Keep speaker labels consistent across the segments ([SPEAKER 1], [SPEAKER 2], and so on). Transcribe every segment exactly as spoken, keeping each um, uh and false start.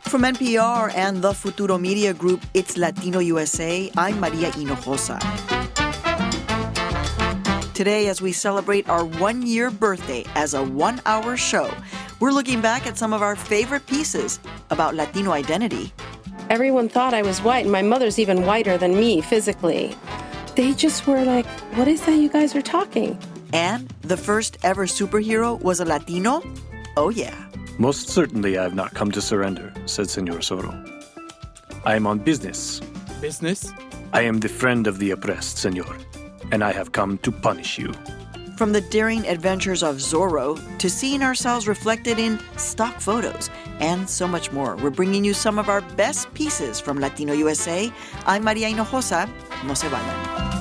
[SPEAKER 1] From N P R and the Futuro Media Group, it's Latino U S A. I'm Maria Hinojosa. Today, as we celebrate our one-year birthday as a one-hour show, we're looking back at some of our favorite pieces about Latino identity.
[SPEAKER 2] Everyone thought I was white, and my mother's even whiter than me physically. They just were like, what is that you guys are talking?
[SPEAKER 1] And the first ever superhero was a Latino? Oh, yeah.
[SPEAKER 3] Most certainly I have not come to surrender, said Senor Zorro. I am on business.
[SPEAKER 4] Business?
[SPEAKER 3] I am the friend of the oppressed, senor, and I have come to punish you.
[SPEAKER 1] From the daring adventures of Zorro to seeing ourselves reflected in stock photos and so much more, we're bringing you some of our best pieces from Latino U S A. I'm Maria Hinojosa. No se vayan.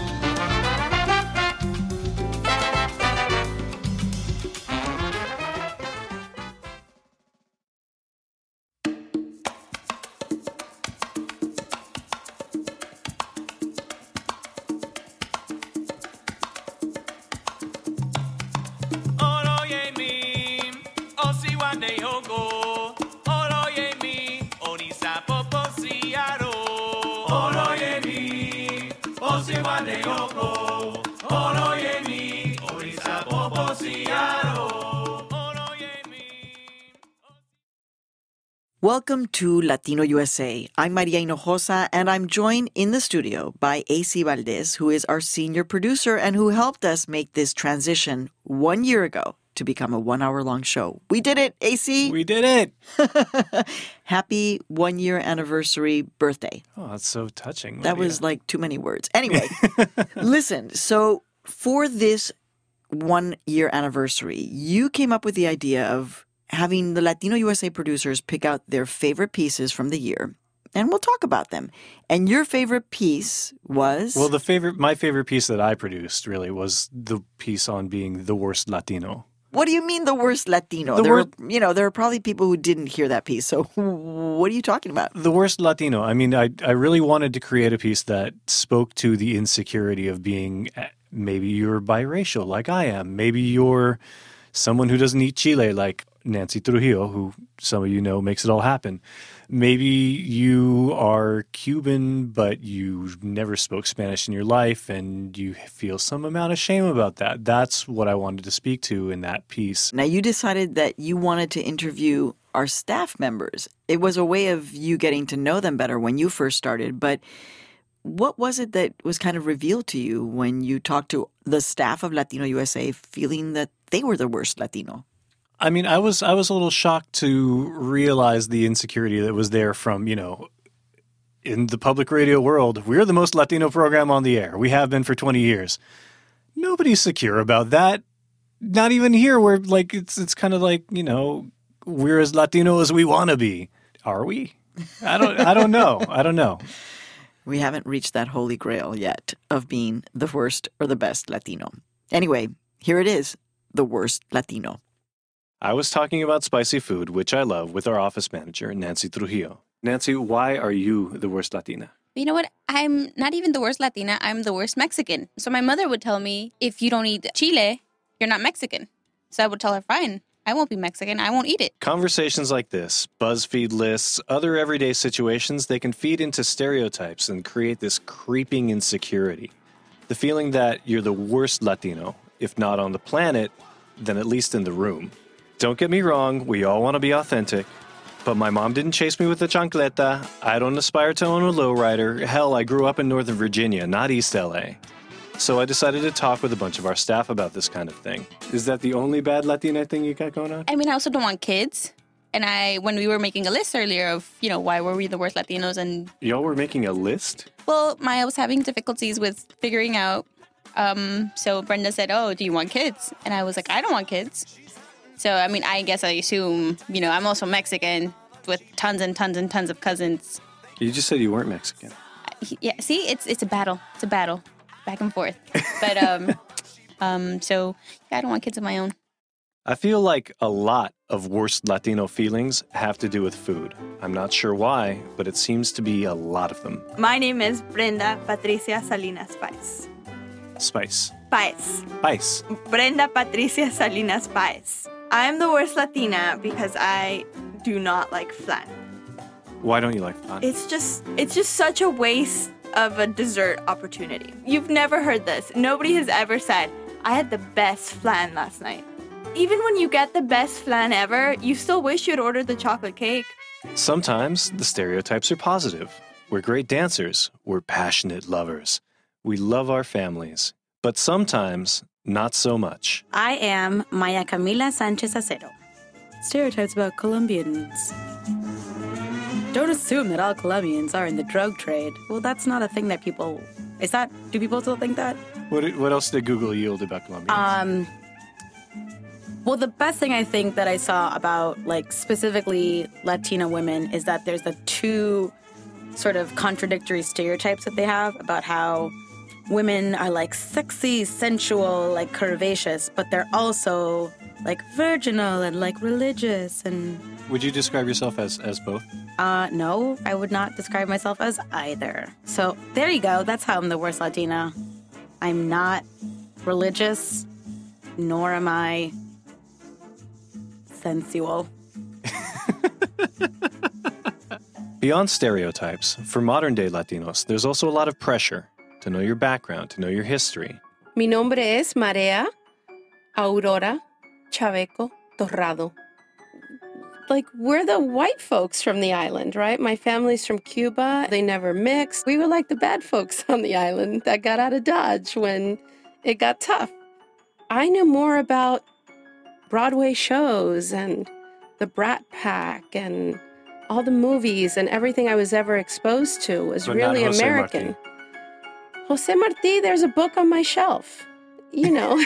[SPEAKER 1] Welcome to Latino U S A. I'm Maria Hinojosa, and I'm joined in the studio by A C Valdez, who is our senior producer and who helped us make this transition one year ago to become a one-hour-long show. We did it, A C!
[SPEAKER 4] We did it!
[SPEAKER 1] Happy one-year anniversary birthday.
[SPEAKER 4] Oh, that's so touching, Maria.
[SPEAKER 1] That was like too many words. Anyway, listen, so for this one-year anniversary, you came up with the idea of having the Latino U S A producers pick out their favorite pieces from the year, and we'll talk about them. And your favorite piece was?
[SPEAKER 3] Well, the favorite, my favorite piece that I produced really was the piece on being the worst Latino.
[SPEAKER 1] What do you mean the worst Latino?
[SPEAKER 3] The
[SPEAKER 1] there
[SPEAKER 3] wor-
[SPEAKER 1] are, you know, there are probably people who didn't hear that piece. So what are you talking about?
[SPEAKER 3] The worst Latino. I mean, I I really wanted to create a piece that spoke to the insecurity of being, maybe you're biracial like I am. Maybe you're someone who doesn't eat chile like Nancy Trujillo, who some of you know makes it all happen. Maybe you are Cuban, but you never spoke Spanish in your life and you feel some amount of shame about that. That's what I wanted to speak to in that piece.
[SPEAKER 1] Now, you decided that you wanted to interview our staff members. It was a way of you getting to know them better when you first started, but what was it that was kind of revealed to you when you talked to the staff of Latino U S A feeling that they were the worst Latino?
[SPEAKER 3] I mean, I was I was a little shocked to realize the insecurity that was there from, you know, in the public radio world. We're the most Latino program on the air. We have been for twenty years. Nobody's secure about that. Not even here where, like, it's it's kind of like, you know, we're as Latino as we want to be. Are we? I don't I don't know. I don't know.
[SPEAKER 1] We haven't reached that holy grail yet of being the worst or the best Latino. Anyway, here it is, the worst Latino.
[SPEAKER 3] I was talking about spicy food, which I love, with our office manager, Nancy Trujillo. Nancy, why are you the worst Latina?
[SPEAKER 5] You know what? I'm not even the worst Latina. I'm the worst Mexican. So my mother would tell me, if you don't eat chile, you're not Mexican. So I would tell her, fine, I won't be Mexican. I won't eat it.
[SPEAKER 3] Conversations like this, BuzzFeed lists, other everyday situations, they can feed into stereotypes and create this creeping insecurity. The feeling that you're the worst Latino, if not on the planet, then at least in the room. Don't get me wrong, we all want to be authentic, but my mom didn't chase me with a chancleta. I don't aspire to own a lowrider. Hell, I grew up in Northern Virginia, not East L A. So I decided to talk with a bunch of our staff about this kind of thing. Is that the only bad Latina thing you got going on?
[SPEAKER 5] I mean, I also don't want kids. And I, when we were making a list earlier of, you know, why were we the worst Latinos and...
[SPEAKER 3] Y'all were making a list?
[SPEAKER 5] Well, Maya was having difficulties with figuring out. Um, so Brenda said, oh, do you want kids? And I was like, I don't want kids. So, I mean, I guess I assume, you know, I'm also Mexican with tons and tons and tons of cousins.
[SPEAKER 3] You just said you weren't Mexican.
[SPEAKER 5] Yeah, see, it's it's a battle. It's a battle. Back and forth. But, um, um, so, yeah, I don't want kids of my own.
[SPEAKER 3] I feel like a lot of worst Latino feelings have to do with food. I'm not sure why, but it seems to be a lot of them.
[SPEAKER 6] My name is Brenda Patricia Salinas Paez.
[SPEAKER 3] Spice.
[SPEAKER 6] Paez.
[SPEAKER 3] Spice.
[SPEAKER 6] Brenda Patricia Salinas Paez. I'm the worst Latina because I do not like flan.
[SPEAKER 3] Why don't you like flan?
[SPEAKER 6] It's just it's just such a waste of a dessert opportunity. You've never heard this. Nobody has ever said, I had the best flan last night. Even when you get the best flan ever, you still wish you had ordered the chocolate cake.
[SPEAKER 3] Sometimes the stereotypes are positive. We're great dancers. We're passionate lovers. We love our families. But sometimes, not so much.
[SPEAKER 7] I am Maya Camila Sanchez Acero. Stereotypes about Colombians. Don't assume that all Colombians are in the drug trade. Well, that's not a thing that people... Is that... Do people still think that?
[SPEAKER 3] What what else did Google yield about Colombians?
[SPEAKER 7] Um... Well, the best thing I think that I saw about, like, specifically Latina women is that there's the two sort of contradictory stereotypes that they have about how women are, like, sexy, sensual, like, curvaceous, but they're also, like, virginal and, like, religious and...
[SPEAKER 3] Would you describe yourself as, as both?
[SPEAKER 7] Uh, no, I would not describe myself as either. So, there you go. That's how I'm the worst Latina. I'm not religious, nor am I... sensual.
[SPEAKER 3] Beyond stereotypes, for modern-day Latinos, there's also a lot of pressure to know your background, to know your history.
[SPEAKER 2] Mi nombre es Marea Aurora Chaveco Torrado. Like, we're the white folks from the island, right? My family's from Cuba. They never mixed. We were like the bad folks on the island that got out of Dodge when it got tough. I knew more about Broadway shows and the Brat Pack and all the movies and everything I was ever exposed to was
[SPEAKER 3] But
[SPEAKER 2] really
[SPEAKER 3] not Jose
[SPEAKER 2] American.
[SPEAKER 3] Marti.
[SPEAKER 2] Jose Marti, there's a book on my shelf. You know.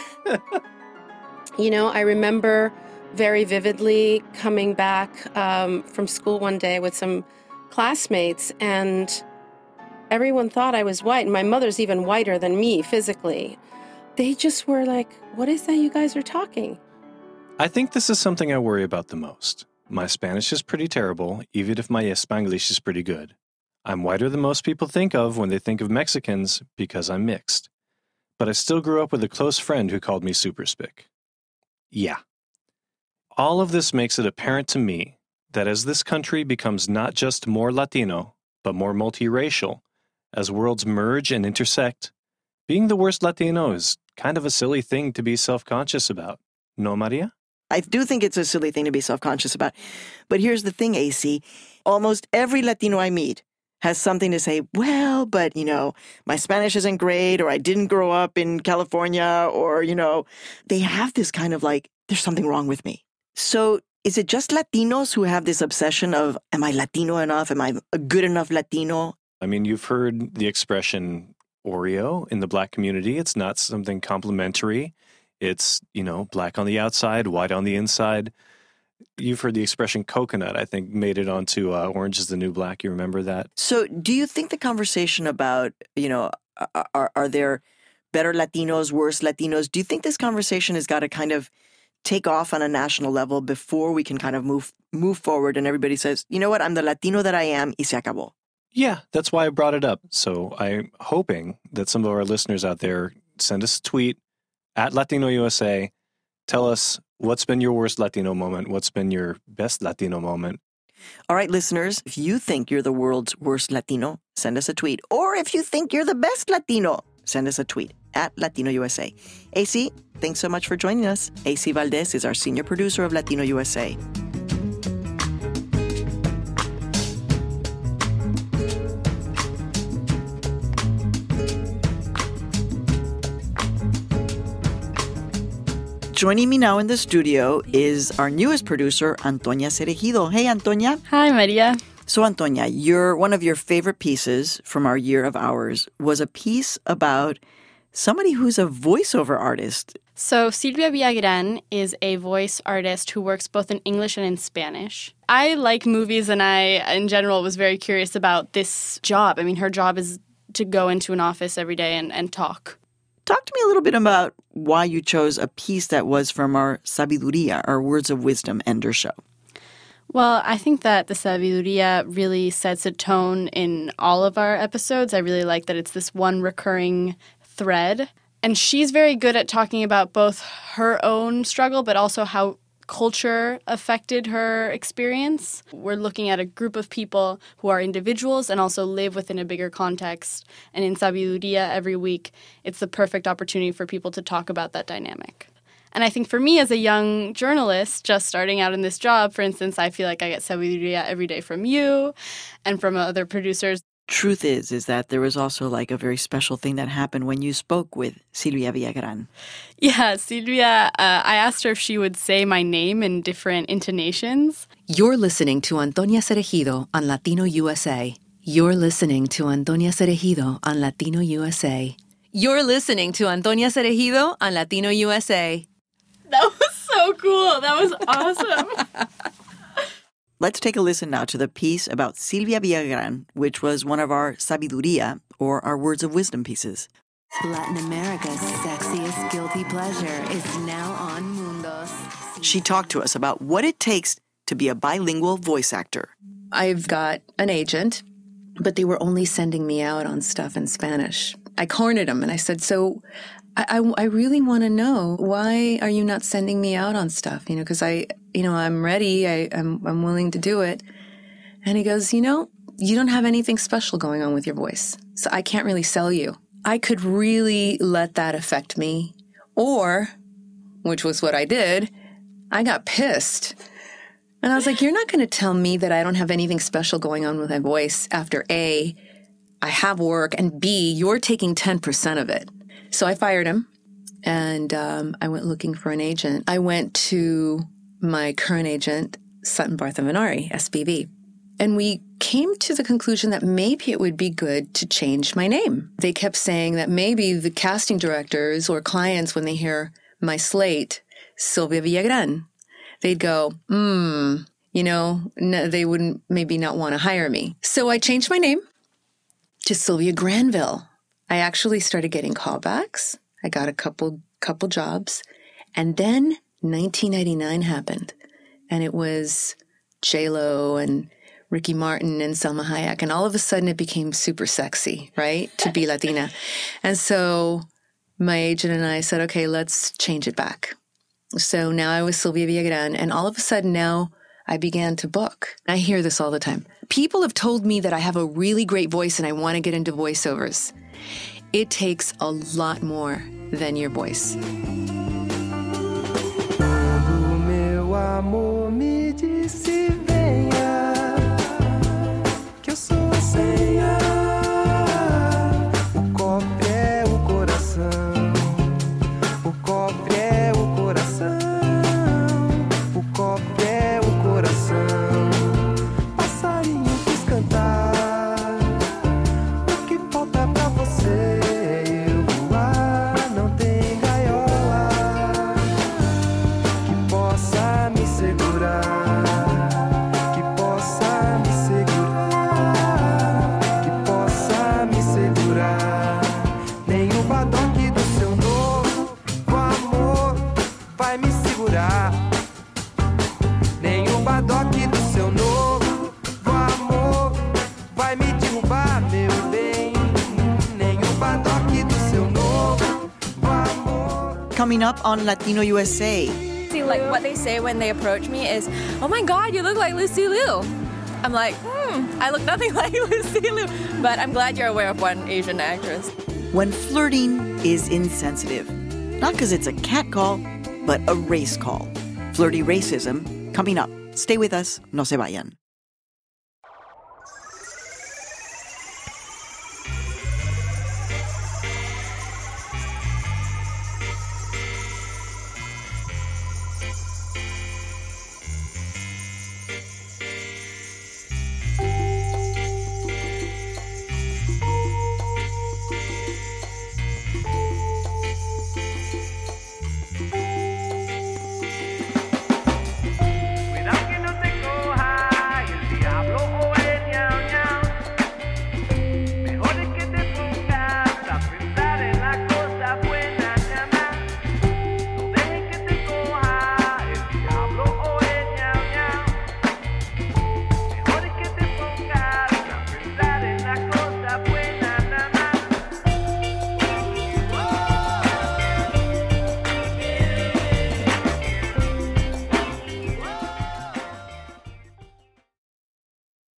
[SPEAKER 2] You know, I remember very vividly coming back um, from school one day with some classmates, and everyone thought I was white, and my mother's even whiter than me physically. They just were like, what is that you guys are talking?
[SPEAKER 3] I think this is something I worry about the most. My Spanish is pretty terrible, even if my Spanglish is pretty good. I'm whiter than most people think of when they think of Mexicans because I'm mixed. But I still grew up with a close friend who called me super spick. Yeah. All of this makes it apparent to me that as this country becomes not just more Latino, but more multiracial, as worlds merge and intersect, being the worst Latino is kind of a silly thing to be self-conscious about. No, Maria?
[SPEAKER 1] I do think it's a silly thing to be self-conscious about. But here's the thing, A C. Almost every Latino I meet has something to say, well, but, you know, my Spanish isn't great, or I didn't grow up in California, or, you know, they have this kind of like, there's something wrong with me. So is it just Latinos who have this obsession of, am I Latino enough? Am I a good enough Latino?
[SPEAKER 3] I mean, you've heard the expression Oreo in the Black community. It's not something complimentary. It's, you know, black on the outside, white on the inside. You've heard the expression coconut, I think, made it onto uh, Orange is the New Black. You remember that?
[SPEAKER 1] So do you think the conversation about, you know, are, are there better Latinos, worse Latinos, do you think this conversation has got to kind of take off on a national level before we can kind of move move forward and everybody says, you know what, I'm the Latino that I am, y se acabó?
[SPEAKER 3] Yeah, that's why I brought it up. So I'm hoping that some of our listeners out there send us a tweet at Latino U S A. Tell us what's been your worst Latino moment. What's been your best Latino moment?
[SPEAKER 1] All right, listeners, if you think you're the world's worst Latino, send us a tweet. Or if you think you're the best Latino, send us a tweet at Latino U S A. A C, thanks so much for joining us. A C Valdez is our senior producer of Latino U S A. Joining me now in the studio is our newest producer, Antonia Cerejido. Hey, Antonia.
[SPEAKER 5] Hi, Maria.
[SPEAKER 1] So, Antonia, your one of your favorite pieces from our Year of Ours was a piece about somebody who's a voiceover artist.
[SPEAKER 8] So Silvia Villagran is a voice artist who works both in English and in Spanish. I like movies, and I, in general, was very curious about this job. I mean, her job is to go into an office every day and, and talk.
[SPEAKER 1] Talk to me a little bit about why you chose a piece that was from our Sabiduría, our Words of Wisdom Ender show.
[SPEAKER 8] Well, I think that the Sabiduría really sets a tone in all of our episodes. I really like that it's this one recurring thread. And she's very good at talking about both her own struggle, but also how culture affected her experience. We're looking at a group of people who are individuals and also live within a bigger context. And in Sabiduría every week, it's the perfect opportunity for people to talk about that dynamic. And I think for me as a young journalist, just starting out in this job, for instance, I feel like I get Sabiduría every day from you and from other producers.
[SPEAKER 1] Truth is, is that there was also like a very special thing that happened when you spoke with Silvia Villagrán.
[SPEAKER 8] Yeah, Silvia, uh, I asked her if she would say my name in different intonations.
[SPEAKER 9] You're listening to Antonia Cereijido on Latino U S A. You're listening to Antonia Cereijido on Latino U S A. You're listening to Antonia Cereijido on Latino U S A.
[SPEAKER 7] That was so cool. That was awesome.
[SPEAKER 1] Let's take a listen now to the piece about Silvia Villagrán, which was one of our Sabiduría, or our Words of Wisdom pieces.
[SPEAKER 9] Latin America's sexiest guilty pleasure is now on Mundos.
[SPEAKER 1] She talked to us about what it takes to be a bilingual voice actor.
[SPEAKER 9] I've got an agent, but they were only sending me out on stuff in Spanish. I cornered them and I said, so I, I, I really want to know, why are you not sending me out on stuff? You know, because I, you know, I'm ready. I, I'm, I'm willing to do it. And he goes, you know, you don't have anything special going on with your voice, so I can't really sell you. I could really let that affect me. Or, which was what I did, I got pissed. And I was like, you're not going to tell me that I don't have anything special going on with my voice after A, I have work, and B, you're taking ten percent of it. So I fired him, and um, I went looking for an agent. I went to my current agent, Sutton Barth and Venari, S B V, and we came to the conclusion that maybe it would be good to change my name. They kept saying that maybe the casting directors or clients, when they hear my slate, Silvia Villagrán, they'd go, hmm, you know, no, they wouldn't maybe not want to hire me. So I changed my name to Sylvia Granville. I actually started getting callbacks. I got a couple couple jobs. And then nineteen ninety-nine happened. And it was J-Lo and Ricky Martin and Salma Hayek. And all of a sudden it became super sexy, right, to be Latina. And so my agent and I said, okay, let's change it back. So now I was Silvia Villagrán. And all of a sudden now I began to book. I hear this all the time. People have told me that I have a really great voice and I want to get into voiceovers. It takes a lot more than your voice.
[SPEAKER 1] Coming up on Latino U S A.
[SPEAKER 10] See, like what they say when they approach me is, "Oh my God, you look like Lucy Liu." I'm like, "Hmm, I look nothing like Lucy Liu." But I'm glad you're aware of one Asian actress.
[SPEAKER 1] When flirting is insensitive, not because it's a catcall, but a race call. Flirty racism coming up. Stay with us. No se vayan.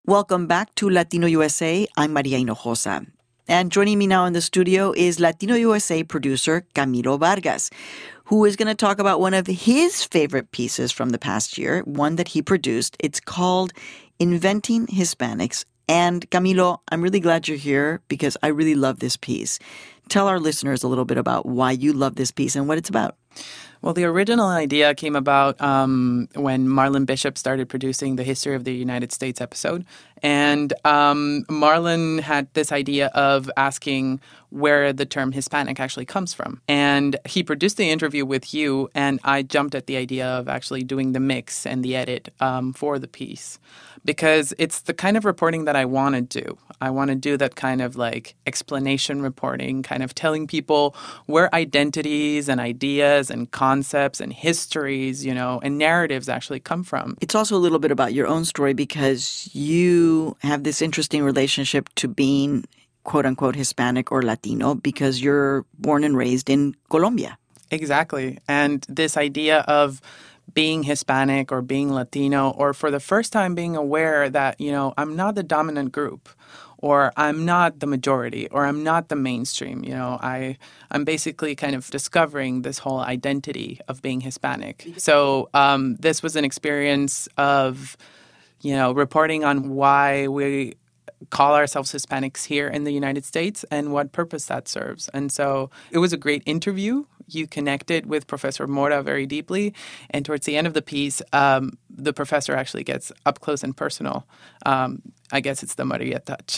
[SPEAKER 1] Welcome back to Latino U S A. I'm Maria Hinojosa. And joining me now in the studio is Latino U S A producer Camilo Vargas, who is going to talk about one of his favorite pieces from the past year, one that he produced. It's called Inventing Hispanics. And Camilo, I'm really glad you're here because I really love this piece. Tell our listeners a little bit about why you love this piece and what it's about.
[SPEAKER 4] Well, the original idea came about um, when Marlon Bishop started producing the History of the United States episode. And um, Marlon had this idea of asking where the term Hispanic actually comes from. And he produced the interview with you, and I jumped at the idea of actually doing the mix and the edit um, for the piece. Because it's the kind of reporting that I want to do. I want to do that kind of like explanation reporting, kind of telling people where identities and ideas and concepts and histories, you know, and narratives actually come from.
[SPEAKER 1] It's also a little bit about your own story because you have this interesting relationship to being quote unquote Hispanic or Latino because you're born and raised in Colombia.
[SPEAKER 4] Exactly. And this idea of being Hispanic or being Latino, or for the first time being aware that, you know, I'm not the dominant group, or I'm not the majority, or I'm not the mainstream. You know, I, I'm basically kind of discovering this whole identity of being Hispanic. So um, this was an experience of, you know, reporting on why we call ourselves Hispanics here in the United States and what purpose that serves. And so it was a great interview. You connected with Professor Mora very deeply. And towards the end of the piece, um, the professor actually gets up close and personal. Um, I guess it's the Maria touch.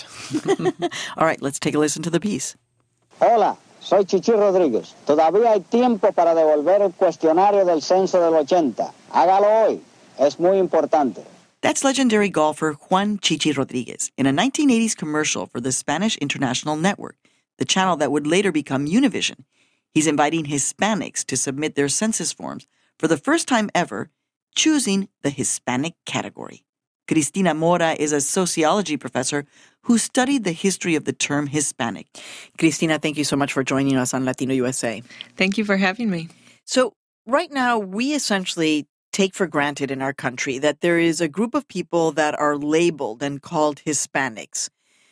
[SPEAKER 1] All right, let's take a listen to the piece.
[SPEAKER 11] Hola, soy Chichi Rodríguez. Todavía hay tiempo para devolver el cuestionario del censo del ochenta. Hágalo hoy. Es muy importante.
[SPEAKER 1] That's legendary golfer Juan Chichi Rodríguez in a nineteen eighties commercial for the Spanish International Network, the channel that would later become Univision. He's inviting Hispanics to submit their census forms for the first time ever, choosing the Hispanic category. Cristina Mora is a sociology professor who studied the history of the term Hispanic. Cristina, thank you so much for joining us on Latino U S A.
[SPEAKER 12] Thank you for having me.
[SPEAKER 1] So right now, we essentially take for granted in our country that there is a group of people that are labeled and called Hispanics.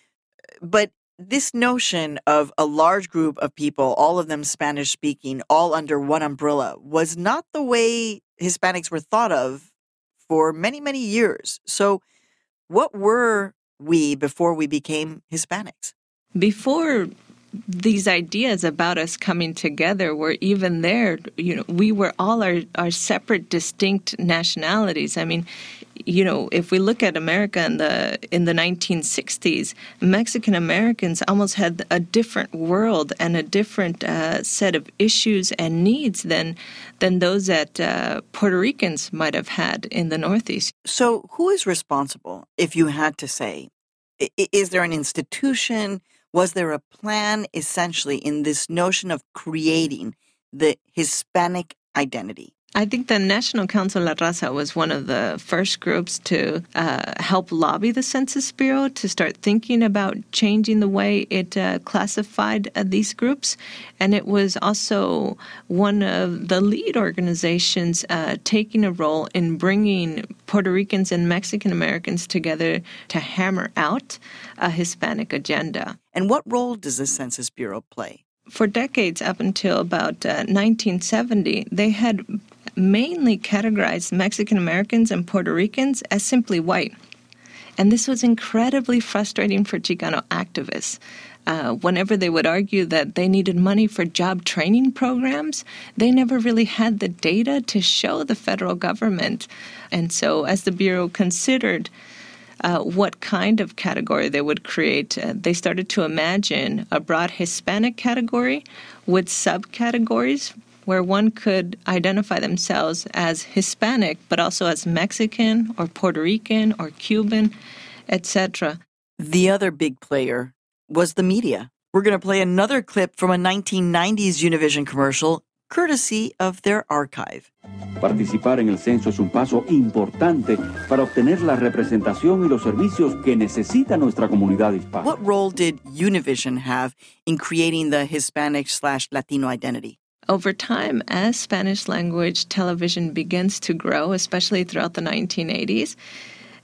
[SPEAKER 1] But this notion of a large group of people, all of them Spanish-speaking, all under one umbrella, was not the way Hispanics were thought of for many, many years. So what were we before we became Hispanics?
[SPEAKER 12] Before these ideas about us coming together were even there, you know, we were all our, our separate, distinct nationalities. I mean, you know, if we look at America in the in the nineteen sixties, Mexican Americans almost had a different world and a different uh, set of issues and needs than than those that uh, Puerto Ricans might have had in the Northeast.
[SPEAKER 1] So who is responsible, if you had to say? I- is there an institution? Was there a plan, essentially, in this notion of creating the Hispanic identity?
[SPEAKER 12] I think the National Council La Raza was one of the first groups to uh, help lobby the Census Bureau to start thinking about changing the way it uh, classified uh, these groups. And it was also one of the lead organizations uh, taking a role in bringing Puerto Ricans and Mexican Americans together to hammer out a Hispanic agenda.
[SPEAKER 1] And what role does the Census Bureau play?
[SPEAKER 12] For decades, up until about uh, nineteen seventy, they had mainly categorized Mexican Americans and Puerto Ricans as simply white. And this was incredibly frustrating for Chicano activists. Uh, whenever they would argue that they needed money for job training programs, they never really had the data to show the federal government. And so as the Bureau considered Uh, what kind of category they would create, Uh, they started to imagine a broad Hispanic category with subcategories where one could identify themselves as Hispanic, but also as Mexican or Puerto Rican or Cuban, et cetera.
[SPEAKER 1] The other big player was the media. We're going to play another clip from a nineteen nineties Univision commercial, courtesy of their archive.
[SPEAKER 13] Participar en el censo es un paso importante para obtener la representación y los servicios que necesita nuestra comunidad hispana.
[SPEAKER 1] What role did Univision have in creating the Hispanic slash Latino identity?
[SPEAKER 12] Over time, as Spanish language television begins to grow, especially throughout the nineteen eighties,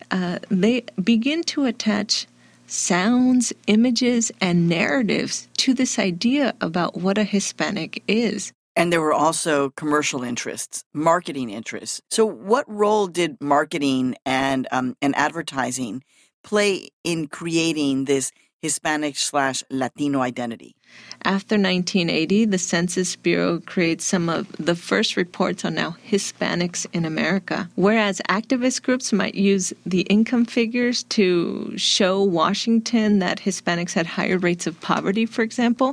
[SPEAKER 12] uh, they begin to attach sounds, images, and narratives to this idea about what a Hispanic is.
[SPEAKER 1] And there were also commercial interests, marketing interests. So what role did marketing and um, and advertising play in creating this Hispanic slash Latino identity?
[SPEAKER 12] After nineteen eighty, the Census Bureau creates some of the first reports on now Hispanics in America. Whereas activist groups might use the income figures to show Washington that Hispanics had higher rates of poverty, for example,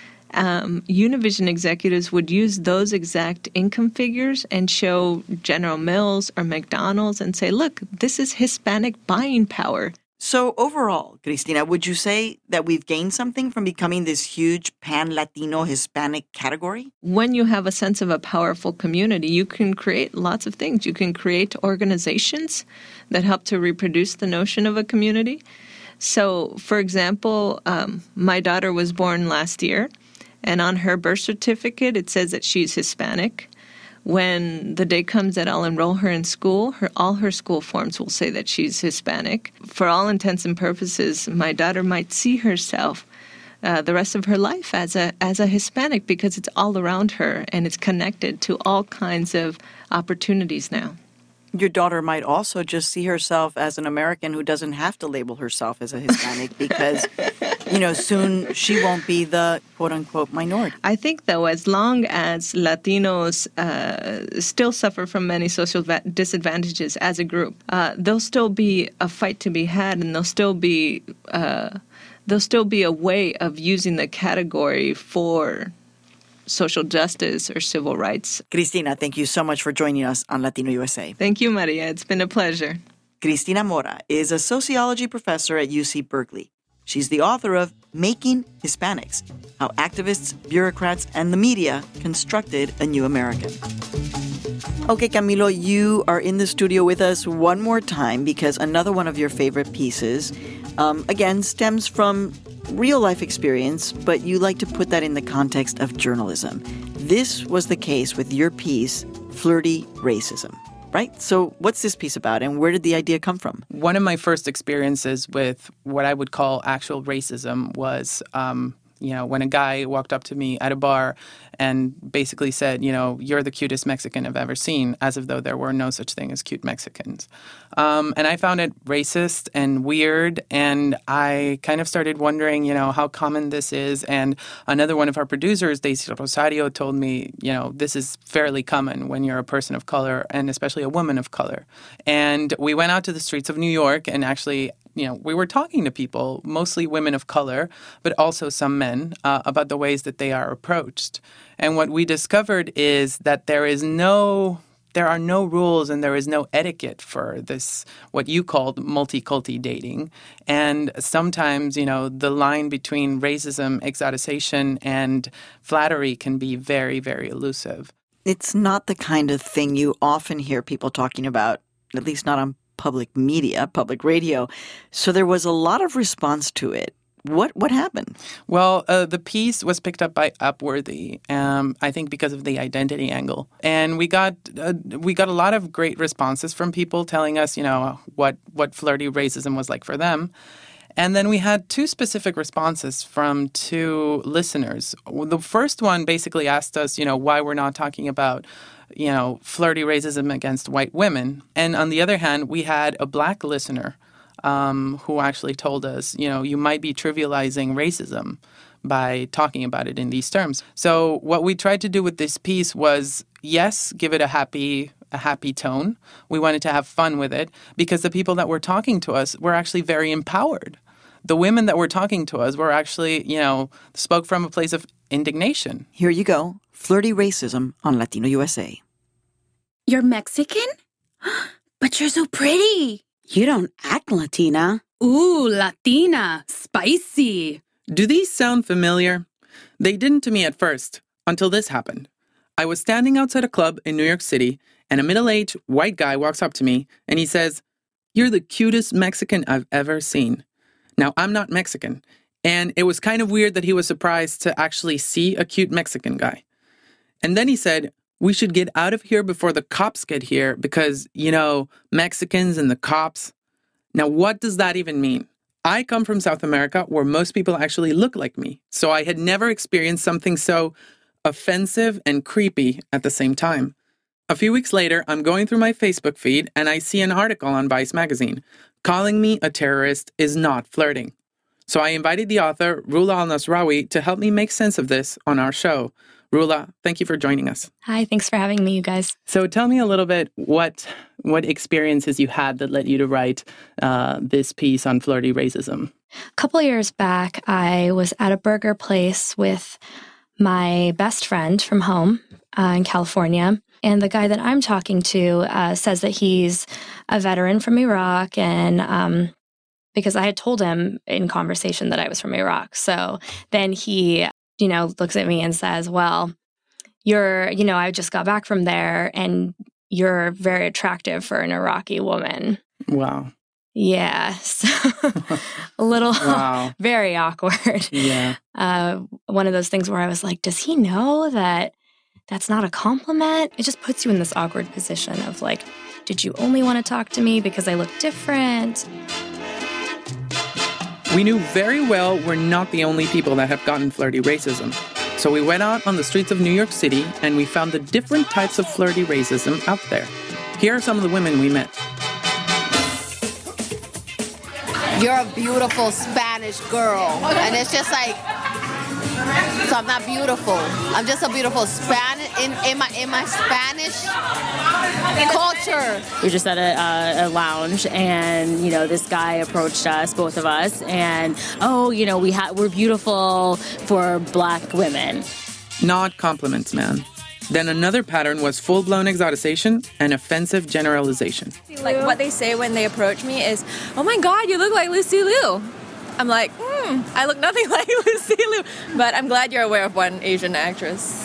[SPEAKER 12] um, Univision executives would use those exact income figures and show General Mills or McDonald's and say, look, this is Hispanic buying power.
[SPEAKER 1] So overall, Cristina, would you say that we've gained something from becoming this huge pan-Latino Hispanic category?
[SPEAKER 12] When you have a sense of a powerful community, you can create lots of things. You can create organizations that help to reproduce the notion of a community. So, for example, um, my daughter was born last year, and on her birth certificate, it says that she's Hispanic. When the day comes that I'll enroll her in school, her all her school forms will say that she's Hispanic. For all intents and purposes, my daughter might see herself uh, the rest of her life as a as a Hispanic because it's all around her and it's connected to all kinds of opportunities now.
[SPEAKER 1] Your daughter might also just see herself as an American who doesn't have to label herself as a Hispanic because, you know, soon she won't be the quote-unquote minority.
[SPEAKER 12] I think, though, as long as Latinos uh, still suffer from many social va- disadvantages as a group, uh, there'll still be a fight to be had, and there'll still be uh, there'll still be a way of using the category for social justice or civil rights.
[SPEAKER 1] Cristina, thank you so much for joining us on Latino U S A.
[SPEAKER 12] Thank you, Maria. It's been a pleasure.
[SPEAKER 1] Cristina Mora is a sociology professor at U C Berkeley. She's the author of Making Hispanics, How Activists, Bureaucrats, and the Media Constructed a New American. Okay, Camilo, you are in the studio with us one more time because another one of your favorite pieces, um, again, stems from real-life experience, but you like to put that in the context of journalism. This was the case with your piece, Flirty Racism, right? So what's this piece about, and where did the idea come from?
[SPEAKER 4] One of my first experiences with what I would call actual racism was, um, you know, when a guy walked up to me at a bar and basically said, you know, you're the cutest Mexican I've ever seen, as if though there were no such thing as cute Mexicans. Um, and I found it racist and weird, and I kind of started wondering, you know, how common this is. And another one of our producers, Daisy Rosario, told me, you know, this is fairly common when you're a person of color, and especially a woman of color. And we went out to the streets of New York and actually, you know, we were talking to people, mostly women of color, but also some men, uh, about the ways that they are approached. And what we discovered is that there is no, there are no rules and there is no etiquette for this, what you called multi-culti dating. And sometimes, you know, the line between racism, exoticization, and flattery can be very, very elusive.
[SPEAKER 1] It's not the kind of thing you often hear people talking about, at least not on public media, public radio. So there was a lot of response to it. What what happened?
[SPEAKER 4] Well, uh, the piece was picked up by Upworthy, um, I think because of the identity angle. And we got uh, we got a lot of great responses from people telling us, you know, what, what flirty racism was like for them. And then we had two specific responses from two listeners. The first one basically asked us, you know, why we're not talking about, you know, flirty racism against white women. And on the other hand, we had a black listener um, who actually told us, you know, you might be trivializing racism by talking about it in these terms. So what we tried to do with this piece was, yes, give it a happy a happy tone. We wanted to have fun with it because the people that were talking to us were actually very empowered. The women that were talking to us were actually, you know, spoke from a place of indignation.
[SPEAKER 1] Here you go. Flirty Racism on Latino U S A.
[SPEAKER 7] You're Mexican? But you're so pretty.
[SPEAKER 14] You don't act Latina.
[SPEAKER 15] Ooh, Latina. Spicy.
[SPEAKER 4] Do these sound familiar? They didn't to me at first, until this happened. I was standing outside a club in New York City, and a middle-aged white guy walks up to me, and he says, "You're the cutest Mexican I've ever seen." Now, I'm not Mexican, and it was kind of weird that he was surprised to actually see a cute Mexican guy. And then he said, "We should get out of here before the cops get here because, you know, Mexicans and the cops." Now, what does that even mean? I come from South America where most people actually look like me, so I had never experienced something so offensive and creepy at the same time. A few weeks later, I'm going through my Facebook feed and I see an article on Vice magazine. Calling me a terrorist is not flirting. So I invited the author, Rula Al-Nasrawi, to help me make sense of this on our show. Rula, thank you for joining us.
[SPEAKER 16] Hi, thanks for having me, you guys.
[SPEAKER 4] So tell me a little bit what what experiences you had that led you to write uh, this piece on flirty racism.
[SPEAKER 16] A couple years back, I was at a burger place with my best friend from home uh, in California. And the guy that I'm talking to uh, says that he's a veteran from Iraq. And um, because I had told him in conversation that I was from Iraq. So then he, you know, looks at me and says, well, you're, you know, I just got back from there and you're very attractive for an Iraqi woman.
[SPEAKER 4] Wow.
[SPEAKER 16] Yeah. So a little,
[SPEAKER 4] wow.
[SPEAKER 16] Very awkward.
[SPEAKER 4] Yeah.
[SPEAKER 16] Uh, one of those things where I was like, does he know that that's not a compliment? It just puts you in this awkward position of like, did you only want to talk to me because I look different?
[SPEAKER 4] We knew very well we're not the only people that have gotten flirty racism. So we went out on the streets of New York City and we found the different types of flirty racism out there. Here are some of the women we met.
[SPEAKER 17] You're a beautiful Spanish girl. And it's just like, so I'm not beautiful. I'm just a beautiful Spanish, in, in, my, in my Spanish culture.
[SPEAKER 18] We were just at a, uh, a lounge and, you know, this guy approached us, both of us, and, oh, you know, we ha- we're beautiful for Black women.
[SPEAKER 4] Not compliments, man. Then another pattern was full-blown exoticization and offensive generalization.
[SPEAKER 10] Like what they say when they approach me is, oh my God, you look like Lucy Liu. I'm like, hmm, I look nothing like Lucy Liu. But I'm glad you're aware of one Asian actress.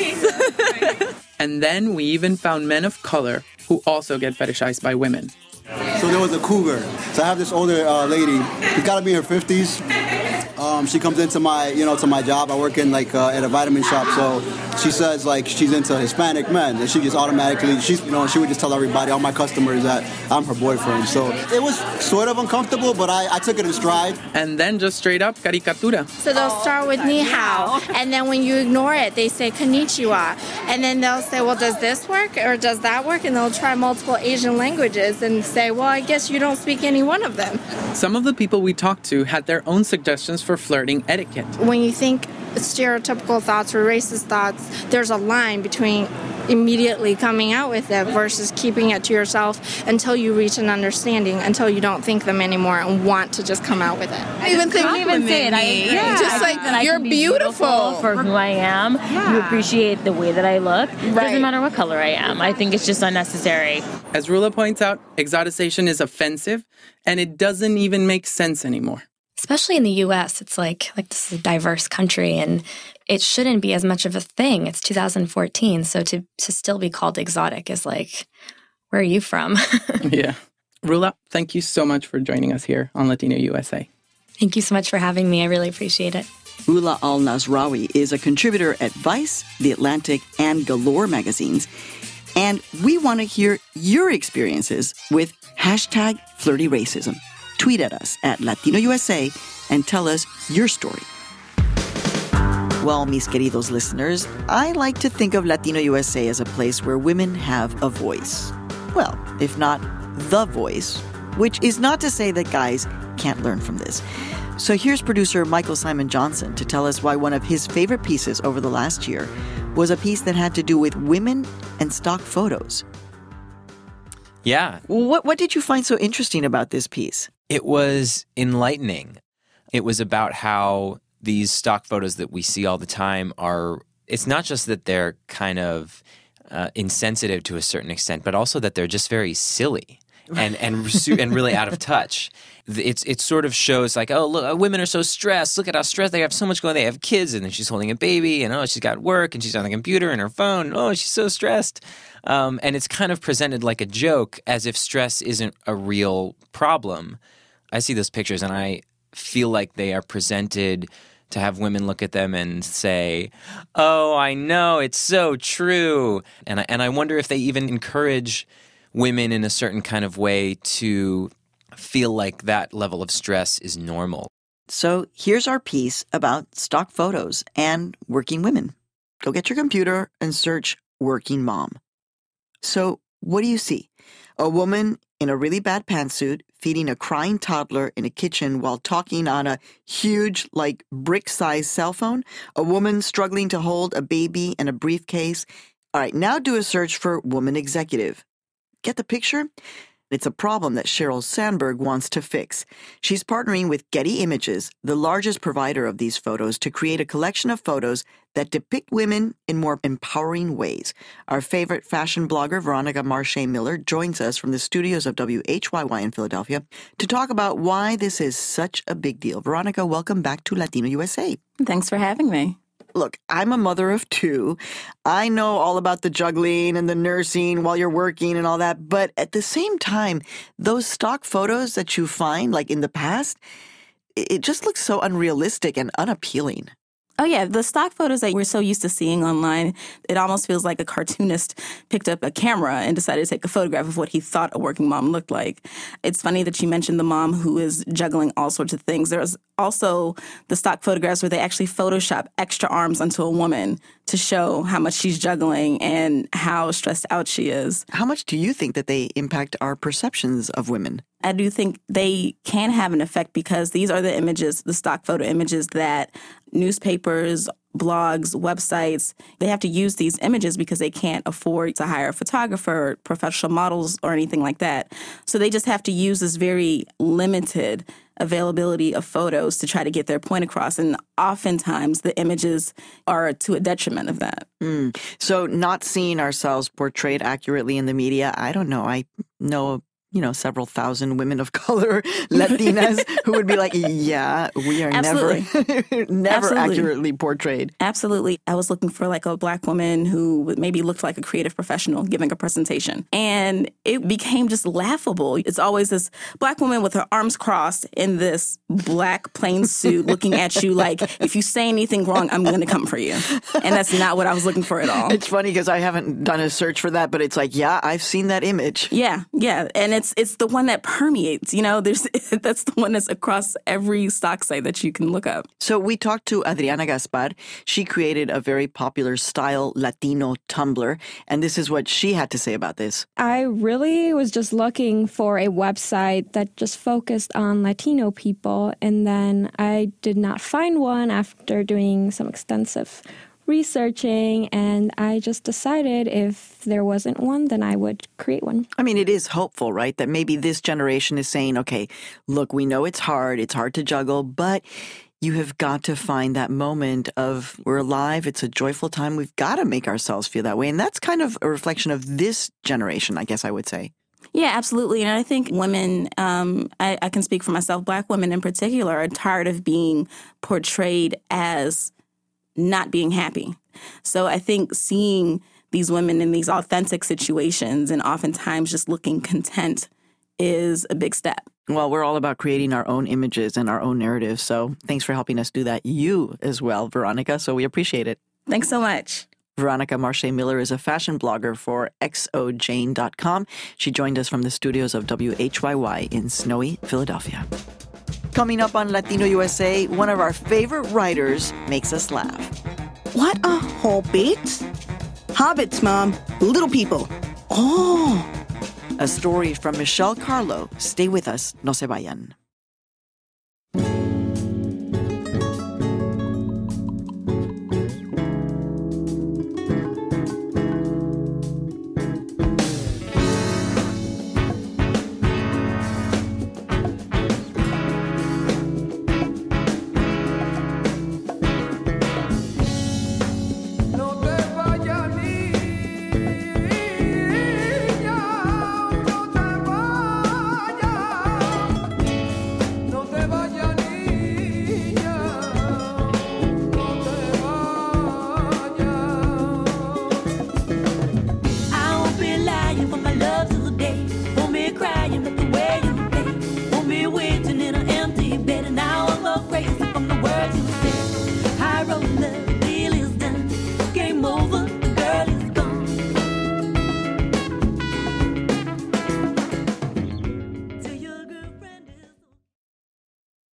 [SPEAKER 4] And then we even found men of color who also get fetishized by women.
[SPEAKER 19] So there was a cougar. So I have this older uh, lady. She's got to be in her fifties. Um, she comes into my, you know, to my job. I work in like uh, at a vitamin shop. So she says like she's into Hispanic men, and she just automatically, she's, you know, she would just tell everybody, all my customers, that I'm her boyfriend. So it was sort of uncomfortable, but I, I took it in stride.
[SPEAKER 4] And then just straight up caricatura.
[SPEAKER 20] So they'll start with ni hao, and then when you ignore it, they say konnichiwa, and then they'll say, well, does this work or does that work? And they'll try multiple Asian languages and say, well, I guess you don't speak any one of them.
[SPEAKER 4] Some of the people we talked to had their own suggestions for flirting etiquette.
[SPEAKER 20] When you think stereotypical thoughts or racist thoughts, there's a line between immediately coming out with it versus keeping it to yourself until you reach an understanding, until you don't think them anymore and want to just come out with it.
[SPEAKER 18] I even think you even say it. I agree.
[SPEAKER 20] Yeah. Just like
[SPEAKER 18] that
[SPEAKER 20] you're
[SPEAKER 18] I can be
[SPEAKER 20] beautiful.
[SPEAKER 18] beautiful for who I am.
[SPEAKER 20] Yeah.
[SPEAKER 18] You appreciate the way that I look. It
[SPEAKER 20] Right.
[SPEAKER 18] doesn't matter what color I am. I think it's just unnecessary.
[SPEAKER 4] As Rula points out, exoticization is offensive and it doesn't even make sense anymore.
[SPEAKER 16] Especially in the U S, it's like like this is a diverse country, and it shouldn't be as much of a thing. It's two thousand fourteen, so to, to still be called exotic is like, where are you from?
[SPEAKER 4] Yeah. Rula, thank you so much for joining us here on Latino U S A.
[SPEAKER 16] Thank you so much for having me. I really appreciate it.
[SPEAKER 1] Rula Al-Nasrawi is a contributor at Vice, The Atlantic, and Galore magazines. And we want to hear your experiences with hashtag flirty racism. Tweet at us at Latino U S A and tell us your story. Well, mis queridos listeners, I like to think of Latino U S A as a place where women have a voice. Well, if not the voice, which is not to say that guys can't learn from this. So here's producer Michael Simon Johnson to tell us why one of his favorite pieces over the last year was a piece that had to do with women and stock photos.
[SPEAKER 21] Yeah.
[SPEAKER 1] What what did you find so interesting about this piece?
[SPEAKER 21] It was enlightening. It was about how these stock photos that we see all the time are, it's not just that they're kind of uh, insensitive to a certain extent, but also that they're just very silly and and and really out of touch. It's it sort of shows like, oh, look, women are so stressed. Look at how stressed they have, so much going. They have kids, and then she's holding a baby, and oh, she's got work, and she's on the computer and her phone. Oh, she's so stressed. Um, and it's kind of presented like a joke, as if stress isn't a real problem. I see those pictures, and I feel like they are presented to have women look at them and say, oh, I know, it's so true. And I, and I wonder if they even encourage women in a certain kind of way to feel like that level of stress is normal.
[SPEAKER 1] So here's our piece about stock photos and working women. Go get your computer and search working mom. So what do you see? A woman in a really bad pantsuit feeding a crying toddler in a kitchen while talking on a huge, like, brick-sized cell phone? A woman struggling to hold a baby and a briefcase? All right, now do a search for woman executive. Get the picture? It's a problem that Sheryl Sandberg wants to fix. She's partnering with Getty Images, the largest provider of these photos, to create a collection of photos that depict women in more empowering ways. Our favorite fashion blogger, Veronica Marche Miller, joins us from the studios of W H Y Y in Philadelphia to talk about why this is such a big deal. Veronica, welcome back to Latino U S A.
[SPEAKER 7] Thanks for having me.
[SPEAKER 1] Look, I'm a mother of two. I know all about the juggling and the nursing while you're working and all that. But at the same time, those stock photos that you find, like in the past, it just looks so unrealistic and unappealing.
[SPEAKER 7] Oh, yeah. The stock photos that we're so used to seeing online, it almost feels like a cartoonist picked up a camera and decided to take a photograph of what he thought a working mom looked like. It's funny that you mentioned the mom who is juggling all sorts of things. There's also the stock photographs where they actually Photoshop extra arms onto a woman to show how much she's juggling and how stressed out she is.
[SPEAKER 1] How much do you think that they impact our perceptions of women?
[SPEAKER 7] I do think they can have an effect because these are the images, the stock photo images that newspapers, blogs, websites, they have to use these images because they can't afford to hire a photographer, professional models, or anything like that. So they just have to use this very limited availability of photos to try to get their point across. And oftentimes the images are to a detriment of that.
[SPEAKER 1] Mm. So not seeing ourselves portrayed accurately in the media, I don't know. I know you know, several thousand women of color, Latinas, who would be like, yeah, we are
[SPEAKER 7] Absolutely.
[SPEAKER 1] never, never
[SPEAKER 7] Absolutely.
[SPEAKER 1] accurately portrayed.
[SPEAKER 7] Absolutely. I was looking for like a black woman who maybe looked like a creative professional giving a presentation. And it became just laughable. It's always this black woman with her arms crossed in this black plain suit looking at you like, if you say anything wrong, I'm going to come for you. And that's not what I was looking for at all.
[SPEAKER 1] It's funny because I haven't done a search for that, but it's like, yeah, I've seen that image.
[SPEAKER 7] Yeah, yeah. And it's it's the one that permeates, you know, there's that's the one that's across every stock site that you can look up.
[SPEAKER 1] So we talked to Adriana Gaspar. She created a very popular style Latino Tumblr, and this is what she had to say about this.
[SPEAKER 6] I really was just looking for a website that just focused on Latino people, and then I did not find one after doing some extensive researching, and I just decided if there wasn't one, then I would create one.
[SPEAKER 1] I mean, it is hopeful, right? That maybe this generation is saying, okay, look, we know it's hard, it's hard to juggle, but you have got to find that moment of we're alive, it's a joyful time, we've got to make ourselves feel that way. And that's kind of a reflection of this generation, I guess I would say.
[SPEAKER 7] Yeah, absolutely. And I think women, um, I, I can speak for myself, black women in particular, are tired of being portrayed as not being happy. So I think seeing these women in these authentic situations and oftentimes just looking content is a big step.
[SPEAKER 1] Well, we're all about creating our own images and our own narratives. So thanks for helping us do that. You as well, Veronica. So we appreciate it.
[SPEAKER 7] Thanks so much.
[SPEAKER 1] Veronica Marche Miller is a fashion blogger for X O Jane dot com. She joined us from the studios of W H Y Y in snowy Philadelphia. Coming up on Latino U S A, one of our favorite writers makes us laugh.
[SPEAKER 14] What are hobbits? Hobbits, Mom. Little people. Oh.
[SPEAKER 1] A story from Michelle Carlo. Stay with us. No se vayan.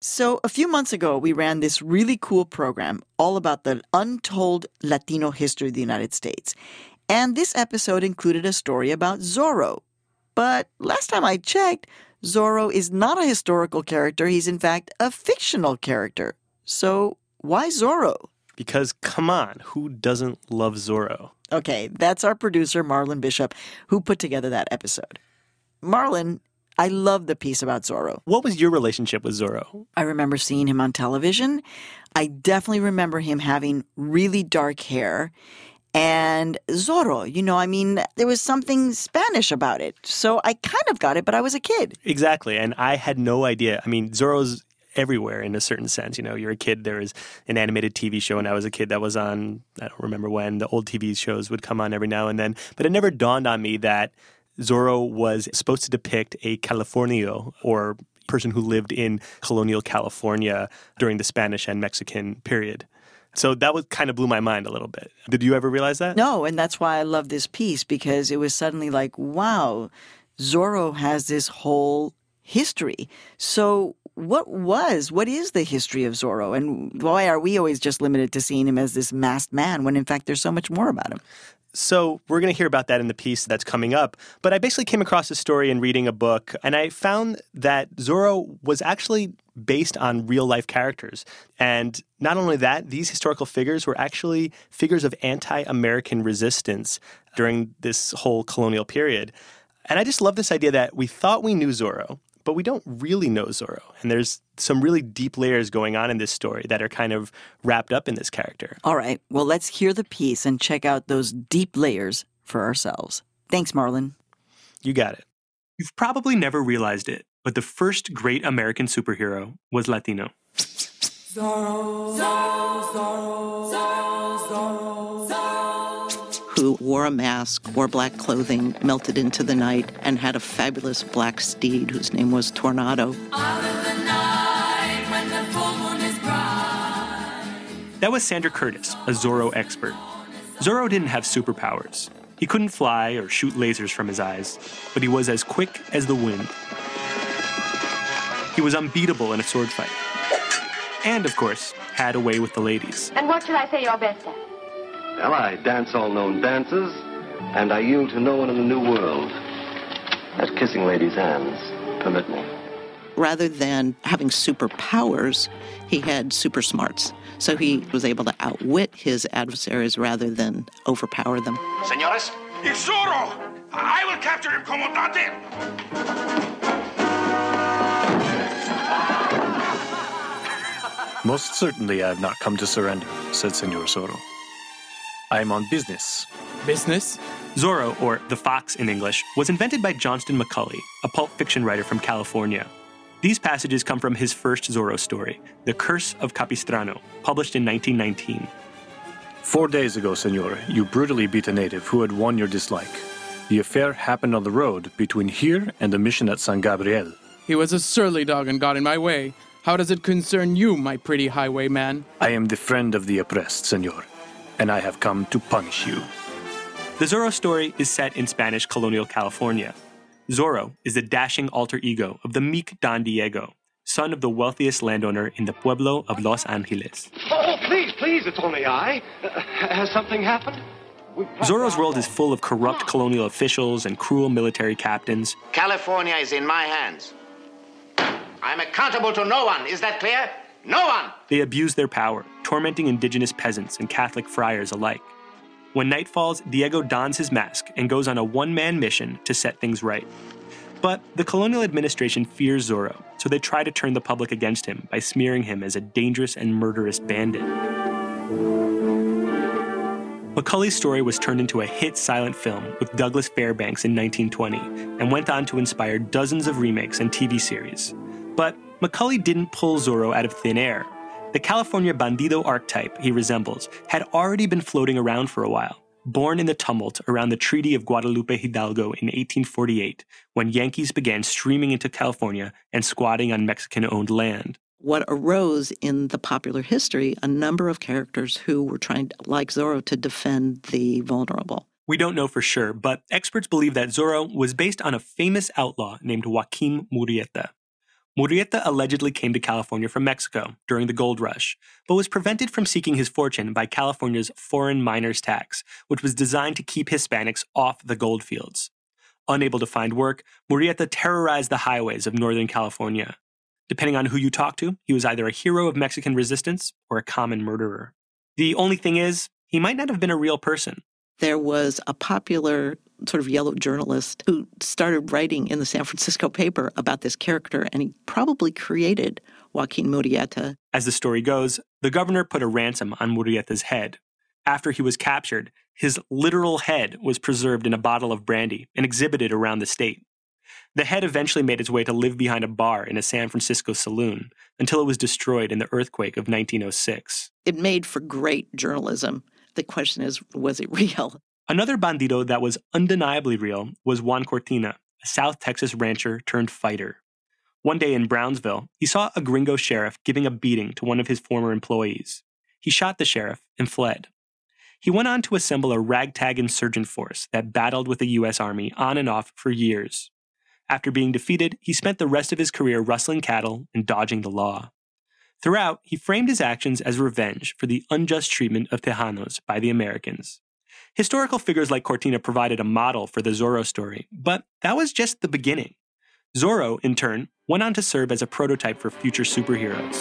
[SPEAKER 1] So a few months ago, we ran this really cool program all about the untold Latino history of the United States. And this episode included a story about Zorro. But last time I checked, Zorro is not a historical character. He's in fact a fictional character. So why Zorro?
[SPEAKER 2] Because, come on, who doesn't love Zorro?
[SPEAKER 1] Okay, that's our producer, Marlon Bishop, who put together that episode. Marlon, I love the piece about Zorro.
[SPEAKER 2] What was your relationship with Zorro?
[SPEAKER 1] I remember seeing him on television. I definitely remember him having really dark hair. And Zorro, you know, I mean, there was something Spanish about it. So I kind of got it, but I was a kid.
[SPEAKER 2] Exactly. And I had no idea. I mean, Zorro's everywhere in a certain sense. You know, you're a kid, there was an animated T V show when I was a kid that was on, I don't remember when, the old T V shows would come on every now and then. But it never dawned on me that Zorro was supposed to depict a Californio, or person who lived in colonial California during the Spanish and Mexican period. So that was kind of blew my mind a little bit. Did you ever realize that?
[SPEAKER 1] No, and that's why I love this piece, because it was suddenly like, wow, Zorro has this whole history. So what was, what is the history of Zorro? And why are we always just limited to seeing him as this masked man when in fact there's so much more about him?
[SPEAKER 2] So we're going to hear about that in the piece that's coming up. But I basically came across this story in reading a book, and I found that Zorro was actually based on real-life characters. And not only that, these historical figures were actually figures of anti-American resistance during this whole colonial period. And I just love this idea that we thought we knew Zorro, but we don't really know Zorro. And there's some really deep layers going on in this story that are kind of wrapped up in this character.
[SPEAKER 1] All right. Well, let's hear the piece and check out those deep layers for ourselves. Thanks, Marlon.
[SPEAKER 2] You got it. You've probably never realized it, but the first great American superhero was Latino.
[SPEAKER 22] Zorro, Zorro, Zorro, Zorro, Zorro, Zorro.
[SPEAKER 23] Who wore a mask, wore black clothing, melted into the night, and had a fabulous black steed whose name was Tornado.
[SPEAKER 22] Out of the night when the full moon is bright.
[SPEAKER 2] That was Sandra Curtis, a Zorro expert. Zorro didn't have superpowers. He couldn't fly or shoot lasers from his eyes, but he was as quick as the wind. He was unbeatable in a sword fight. And, of course, had a way with the ladies.
[SPEAKER 24] And what should I say you're best at?
[SPEAKER 25] Well, I dance all known dances, and I yield to no one in the new world. As kissing ladies' hands, permit me.
[SPEAKER 23] Rather than having superpowers, he had super smarts. So he was able to outwit his adversaries rather than overpower them.
[SPEAKER 26] Señores?
[SPEAKER 27] It's Zorro! I will capture him, Comandante!
[SPEAKER 3] Most certainly I have not come to surrender, said Senor Zorro. I am on business.
[SPEAKER 2] Business? Zorro, or the Fox in English, was invented by Johnston McCulley, a pulp fiction writer from California. These passages come from his first Zorro story, The Curse of Capistrano, published in nineteen nineteen.
[SPEAKER 3] Four days ago, Senor, you brutally beat a native who had won your dislike. The affair happened on the road between here and the mission at San Gabriel.
[SPEAKER 4] He was a surly dog and got in my way. How does it concern you, my pretty highwayman?
[SPEAKER 3] I am the friend of the oppressed, Senor, and I have come to punish you.
[SPEAKER 2] The Zorro story is set in Spanish colonial California. Zorro is the dashing alter ego of the meek Don Diego, son of the wealthiest landowner in the pueblo of Los Angeles.
[SPEAKER 25] Oh, please, please, it's only I. Uh, has something happened?
[SPEAKER 2] Zorro's world is full of corrupt colonial officials and cruel military captains.
[SPEAKER 28] California is in my hands. I'm accountable to no one. Is that clear? No one!
[SPEAKER 2] They abuse their power, tormenting indigenous peasants and Catholic friars alike. When night falls, Diego dons his mask and goes on a one-man mission to set things right. But the colonial administration fears Zorro, so they try to turn the public against him by smearing him as a dangerous and murderous bandit. Macaulay's story was turned into a hit silent film with Douglas Fairbanks in nineteen twenty and went on to inspire dozens of remakes and T V series. But Macaulay didn't pull Zorro out of thin air. The California bandido archetype he resembles had already been floating around for a while, born in the tumult around the Treaty of Guadalupe Hidalgo in eighteen forty-eight, when Yankees began streaming into California and squatting on Mexican-owned land.
[SPEAKER 23] What arose in the popular history, a number of characters who were trying, like Zorro, to defend the vulnerable.
[SPEAKER 2] We don't know for sure, but experts believe that Zorro was based on a famous outlaw named Joaquim Murrieta. Murrieta allegedly came to California from Mexico during the gold rush, but was prevented from seeking his fortune by California's foreign miners tax, which was designed to keep Hispanics off the gold fields. Unable to find work, Murrieta terrorized the highways of Northern California. Depending on who you talk to, he was either a hero of Mexican resistance or a common murderer. The only thing is, he might not have been a real person.
[SPEAKER 23] There was a popular sort of yellow journalist who started writing in the San Francisco paper about this character, and he probably created Joaquin Murrieta.
[SPEAKER 2] As the story goes, the governor put a ransom on Murrieta's head. After he was captured, his literal head was preserved in a bottle of brandy and exhibited around the state. The head eventually made its way to live behind a bar in a San Francisco saloon until it was destroyed in the earthquake of nineteen oh six.
[SPEAKER 23] It made for great journalism. The question is, was it real?
[SPEAKER 2] Another bandido that was undeniably real was Juan Cortina, a South Texas rancher turned fighter. One day in Brownsville, he saw a gringo sheriff giving a beating to one of his former employees. He shot the sheriff and fled. He went on to assemble a ragtag insurgent force that battled with the U S Army on and off for years. After being defeated, he spent the rest of his career rustling cattle and dodging the law. Throughout, he framed his actions as revenge for the unjust treatment of Tejanos by the Americans. Historical figures like Cortina provided a model for the Zorro story, but that was just the beginning. Zorro, in turn, went on to serve as a prototype for future superheroes.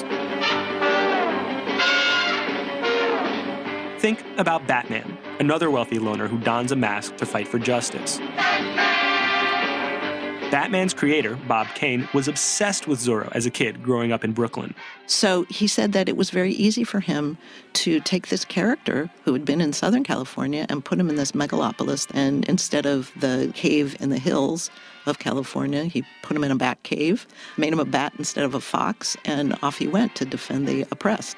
[SPEAKER 2] Think about Batman, another wealthy loner who dons a mask to fight for justice. Batman's creator, Bob Kane, was obsessed with Zorro as a kid growing up in Brooklyn.
[SPEAKER 23] So he said that it was very easy for him to take this character who had been in Southern California and put him in this megalopolis. And instead of the cave in the hills of California, he put him in a bat cave, made him a bat instead of a fox, and off he went to defend the oppressed.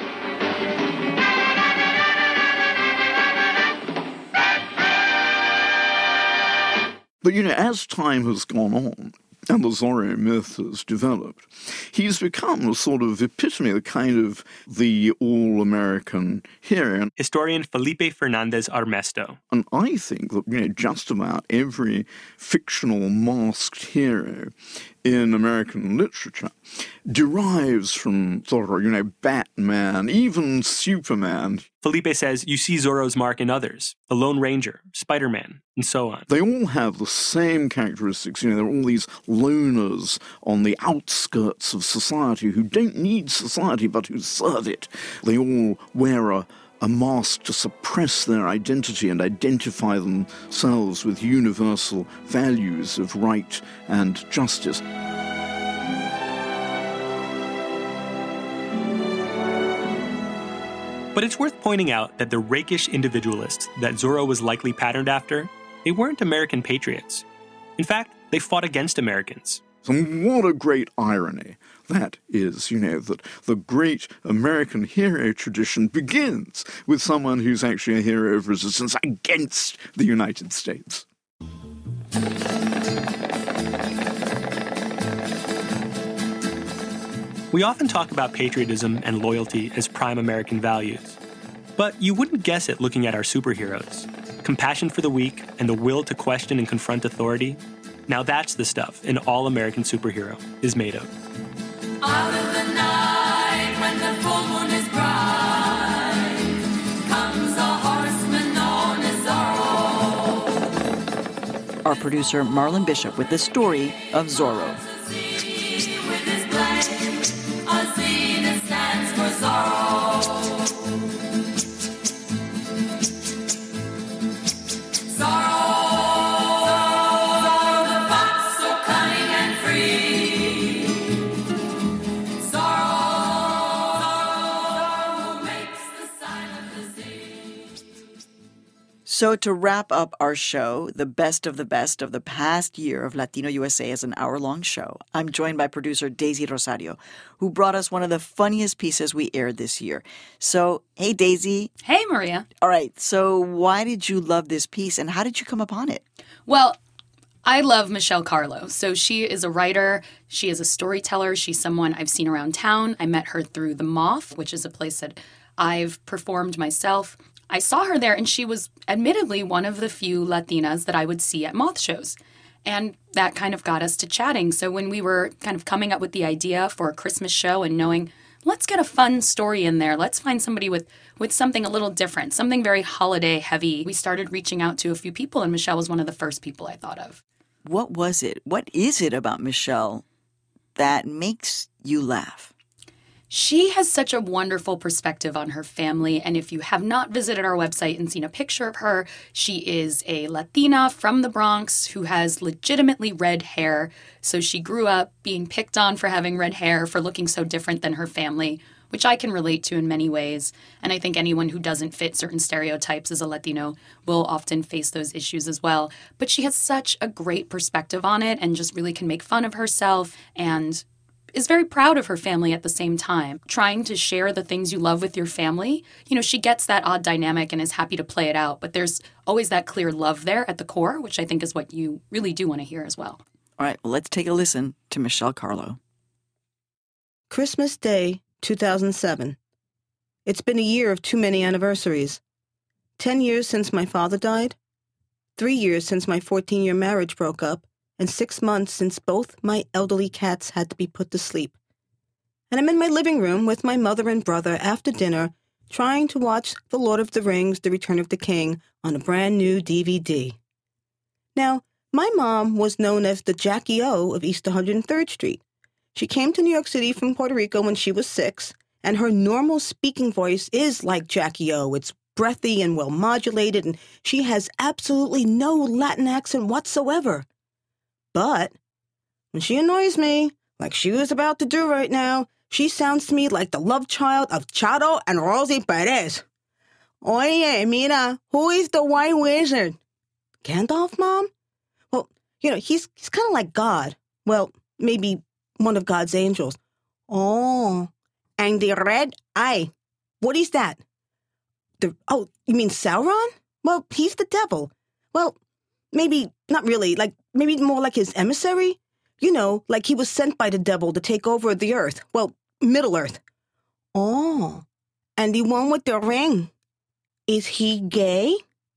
[SPEAKER 5] But, you know, as time has gone on and the Zorro myth has developed, he's become a sort of epitome, a kind of the all-American hero.
[SPEAKER 2] Historian Felipe Fernandez Armesto.
[SPEAKER 5] And I think that, you know, just about every fictional masked hero in American literature derives from Zorro, you know, Batman, even Superman.
[SPEAKER 2] Felipe says you see Zorro's mark in others, the Lone Ranger, Spider-Man, and so on.
[SPEAKER 5] They all have the same characteristics. You know, there are all these loners on the outskirts of society who don't need society but who serve it. They all wear a a mask to suppress their identity and identify themselves with universal values of right and justice.
[SPEAKER 2] But it's worth pointing out that the rakish individualists that Zorro was likely patterned after, they weren't American patriots. In fact, they fought against Americans.
[SPEAKER 5] And what a great irony that is, you know, that the great American hero tradition begins with someone who's actually a hero of resistance against the United States.
[SPEAKER 2] We often talk about patriotism and loyalty as prime American values. But you wouldn't guess it looking at our superheroes. Compassion for the weak and the will to question and confront authority. Now that's the stuff an all-American superhero is made of.
[SPEAKER 22] Out of the night when the full moon is bright comes a horseman known as Zorro.
[SPEAKER 1] Our producer Marlon Bishop with the story of Zorro.
[SPEAKER 22] With his blade, a Z that stands for Zorro. Zorro.
[SPEAKER 1] So to wrap up our show, the best of the best of the past year of Latino U S A is an hour-long show. I'm joined by producer Daisy Rosario, who brought us one of the funniest pieces we aired this year. So, hey, Daisy.
[SPEAKER 15] Hey, Maria.
[SPEAKER 1] All right, so why did you love this piece, and how did you come upon it?
[SPEAKER 15] Well, I love Michelle Carlo. So she is a writer. She is a storyteller. She's someone I've seen around town. I met her through The Moth, which is a place that I've performed myself. I saw her there, and she was admittedly one of the few Latinas that I would see at Moth shows. And that kind of got us to chatting. So when we were kind of coming up with the idea for a Christmas show and knowing, let's get a fun story in there. Let's find somebody with, with something a little different, something very holiday heavy. We started reaching out to a few people, and Michelle was one of the first people I thought of.
[SPEAKER 1] What was it? What is it about Michelle that makes you laugh?
[SPEAKER 15] She has such a wonderful perspective on her family, and if you have not visited our website and seen a picture of her, she is a Latina from the Bronx who has legitimately red hair. So she grew up being picked on for having red hair, for looking so different than her family, which I can relate to in many ways. And I think anyone who doesn't fit certain stereotypes as a Latino will often face those issues as well. But she has such a great perspective on it and just really can make fun of herself and is very proud of her family at the same time. Trying to share the things you love with your family, you know, she gets that odd dynamic and is happy to play it out, but there's always that clear love there at the core, which I think is what you really do want to hear as well.
[SPEAKER 1] All right, well, let's take a listen to Michelle Carlo.
[SPEAKER 14] Christmas Day, two thousand seven. It's been a year of too many anniversaries. Ten years since my father died, three years since my fourteen-year marriage broke up, and six months since both my elderly cats had to be put to sleep. And I'm in my living room with my mother and brother after dinner, trying to watch The Lord of the Rings, The Return of the King on a brand new D V D. Now, my mom was known as the Jackie O of East one hundred third Street. She came to New York City from Puerto Rico when she was six, and her normal speaking voice is like Jackie O. It's breathy and well-modulated, and she has absolutely no Latin accent whatsoever. But when she annoys me, like she was about to do right now, she sounds to me like the love child of Charo and Rosie Perez. Oye, mira, who is the white wizard? Gandalf, Mom? Well, you know, he's he's kind of like God. Well, maybe one of God's angels. Oh, and the red eye. What is that? The oh, you mean Sauron? Well, he's the devil. Well, maybe not really, like maybe more like his emissary? You know, like he was sent by the devil to take over the earth. Well, Middle Earth. Oh, and the one with the ring. Is he gay?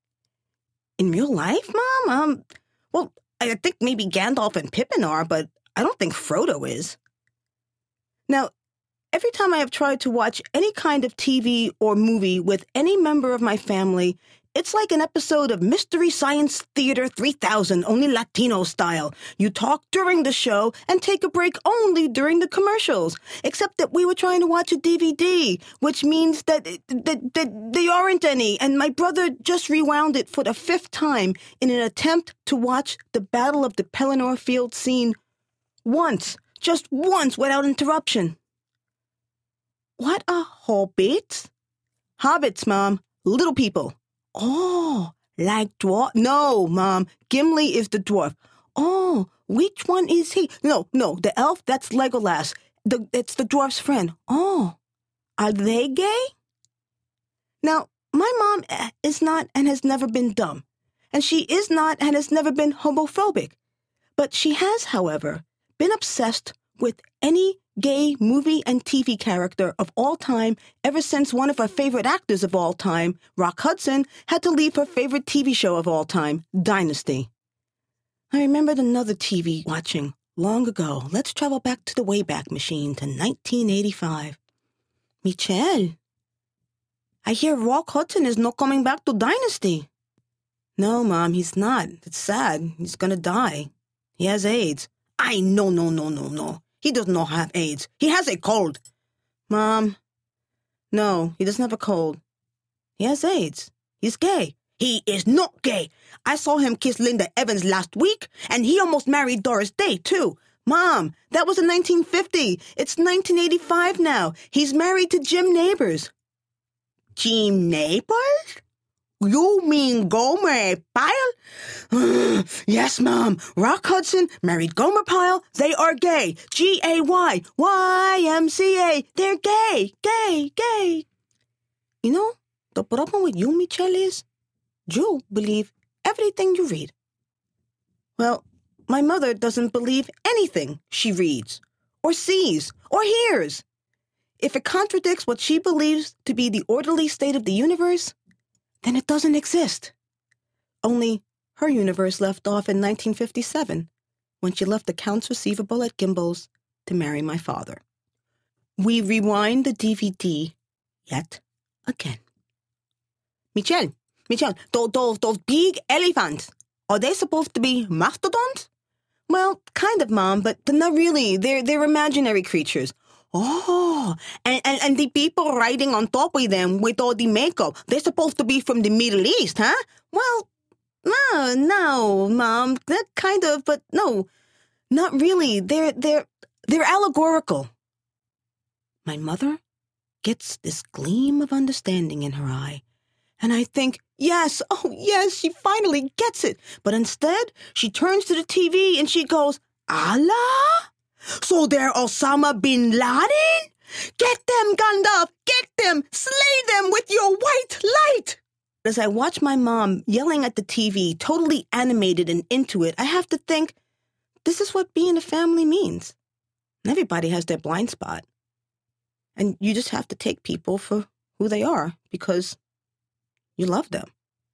[SPEAKER 14] In real life, Mom? Um, well, I think maybe Gandalf and Pippin are, but I don't think Frodo is. Now, every time I have tried to watch any kind of T V or movie with any member of my family, it's like an episode of Mystery Science Theater three thousand, only Latino style. You talk during the show and take a break only during the commercials. Except that we were trying to watch a D V D, which means that, that, that there aren't any, and my brother just rewound it for the fifth time in an attempt to watch the Battle of the Pelennor Field scene once, just once, without interruption. What are hobbits? Hobbits, Mom. Little people. Oh, like dwarf? No, Mom. Gimli is the dwarf. Oh, which one is he? No, no, the elf, that's Legolas. The, it's the dwarf's friend. Oh, are they gay? Now, my mom is not and has never been dumb. And she is not and has never been homophobic. But she has, however, been obsessed with any gay movie and T V character of all time ever since one of her favorite actors of all time, Rock Hudson, had to leave her favorite T V show of all time, Dynasty. I remembered another T V watching long ago. Let's travel back to the Wayback Machine to nineteen eighty-five. Michelle, I hear Rock Hudson is not coming back to Dynasty. No, Mom, he's not. It's sad. He's gonna die. He has AIDS. I no, no, no, no, no. He does not have AIDS. He has a cold. Mom, no, he doesn't have a cold. He has AIDS. He's gay. He is not gay. I saw him kiss Linda Evans last week, and he almost married Doris Day, too. Mom, that was in nineteen fifty. It's nineteen eighty-five now. He's married to Jim Neighbors. Jim Neighbors? You mean Gomer Pyle? Yes, Mom. Rock Hudson married Gomer Pyle. They are gay. G A Y. Y M C A. They're gay. Gay. Gay. You know, the problem with you, Michelle, is you believe everything you read. Well, my mother doesn't believe anything she reads, or sees, or hears. If it contradicts what she believes to be the orderly state of the universe, then it doesn't exist. Only Her universe left off in nineteen fifty-seven, when she left accounts receivable at Gimbel's to marry my father. We rewind the D V D yet again. Michelle, Michelle, those, those, those big elephants, are they supposed to be mastodons? Well, kind of, Mom, but not really. They're, they're imaginary creatures. Oh, and, and, and the people riding on top of them with all the makeup, they're supposed to be from the Middle East, huh? Well, no, no, Mom, that kind of, but no, not really. They're, they're, they're allegorical. My mother gets this gleam of understanding in her eye, and I think, yes, oh yes, she finally gets it. But instead, she turns to the T V and she goes, Allah? So they're Osama bin Laden? Get them, Gandalf! Get them! Slay them with your white light! As I watch my mom yelling at the T V, totally animated and into it, I have to think, this is what being a family means. Everybody has their blind spot. And you just have to take people for who they are, because you love them.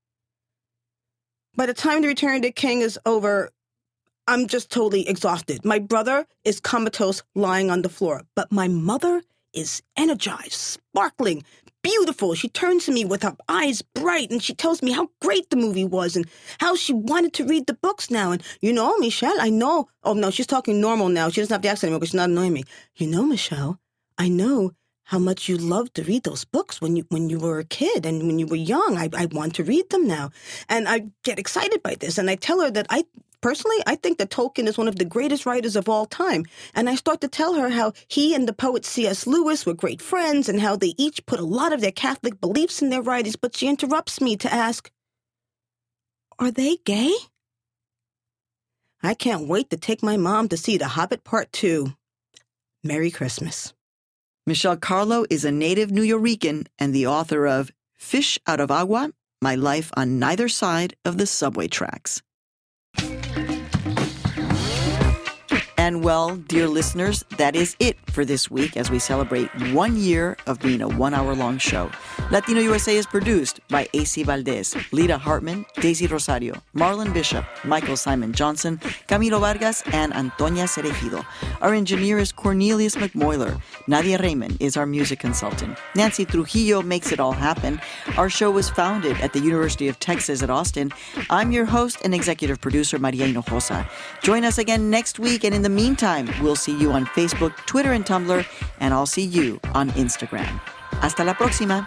[SPEAKER 14] By the time the Return of the King is over, I'm just totally exhausted. My brother is comatose, lying on the floor, but my mother is energized, sparkling, beautiful. She turns to me with her eyes bright, and she tells me how great the movie was and how she wanted to read the books now. And, you know, Michelle, I know. Oh, no, she's talking normal now. She doesn't have the accent anymore because she's not annoying me. You know, Michelle, I know how much you loved to read those books when you when you were a kid and when you were young. I, I want to read them now. And I get excited by this. And I tell her that I, personally, I think that Tolkien is one of the greatest writers of all time. And I start to tell her how he and the poet C S Lewis were great friends and how they each put a lot of their Catholic beliefs in their writings. But she interrupts me to ask, are they gay? I can't wait to take my mom to see The Hobbit Part two. Merry Christmas.
[SPEAKER 1] Michelle Carlo is a native New Yorican and the author of Fish Out of Agua, My Life on Neither Side of the Subway Tracks. And well, dear listeners, that is it for this week as we celebrate one year of being a one-hour-long show. Latino U S A is produced by A C Valdez, Lita Hartman, Daisy Rosario, Marlon Bishop, Michael Simon Johnson, Camilo Vargas, and Antonia Cerejido. Our engineer is Cornelius McMoyler. Nadia Raymond is our music consultant. Nancy Trujillo makes it all happen. Our show was founded at the University of Texas at Austin. I'm your host and executive producer, Maria Hinojosa. Join us again next week, and in the meantime, we'll see you on Facebook, Twitter, and Tumblr, and I'll see you on Instagram. Hasta la próxima.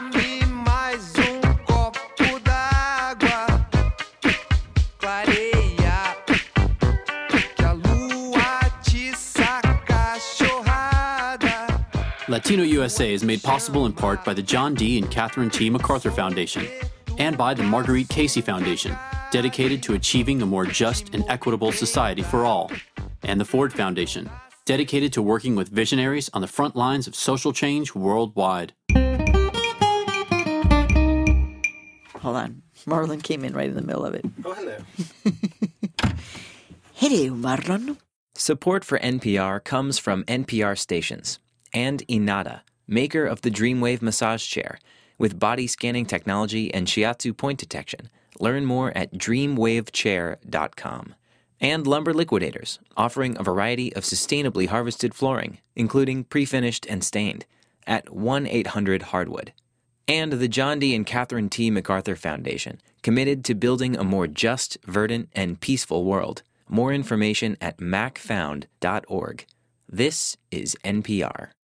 [SPEAKER 8] Latino U S A is made possible in part by the John D. and Catherine T. MacArthur Foundation and by the Marguerite Casey Foundation, dedicated to achieving a more just and equitable society for all, and the Ford Foundation, dedicated to working with visionaries on the front lines of social change worldwide.
[SPEAKER 1] Hold on. Marlon came in right in the middle of it.
[SPEAKER 2] Oh, hello.
[SPEAKER 1] Hello, Marlon.
[SPEAKER 21] Support for N P R comes from N P R stations and Inada, maker of the Dreamwave massage chair, with body scanning technology and shiatsu point detection. Learn more at dreamwave chair dot com. And Lumber Liquidators, offering a variety of sustainably harvested flooring, including pre-finished and stained, at one eight hundred hardwood. And the John D. and Catherine T. MacArthur Foundation, committed to building a more just, verdant, and peaceful world. More information at mac found dot org. This is N P R.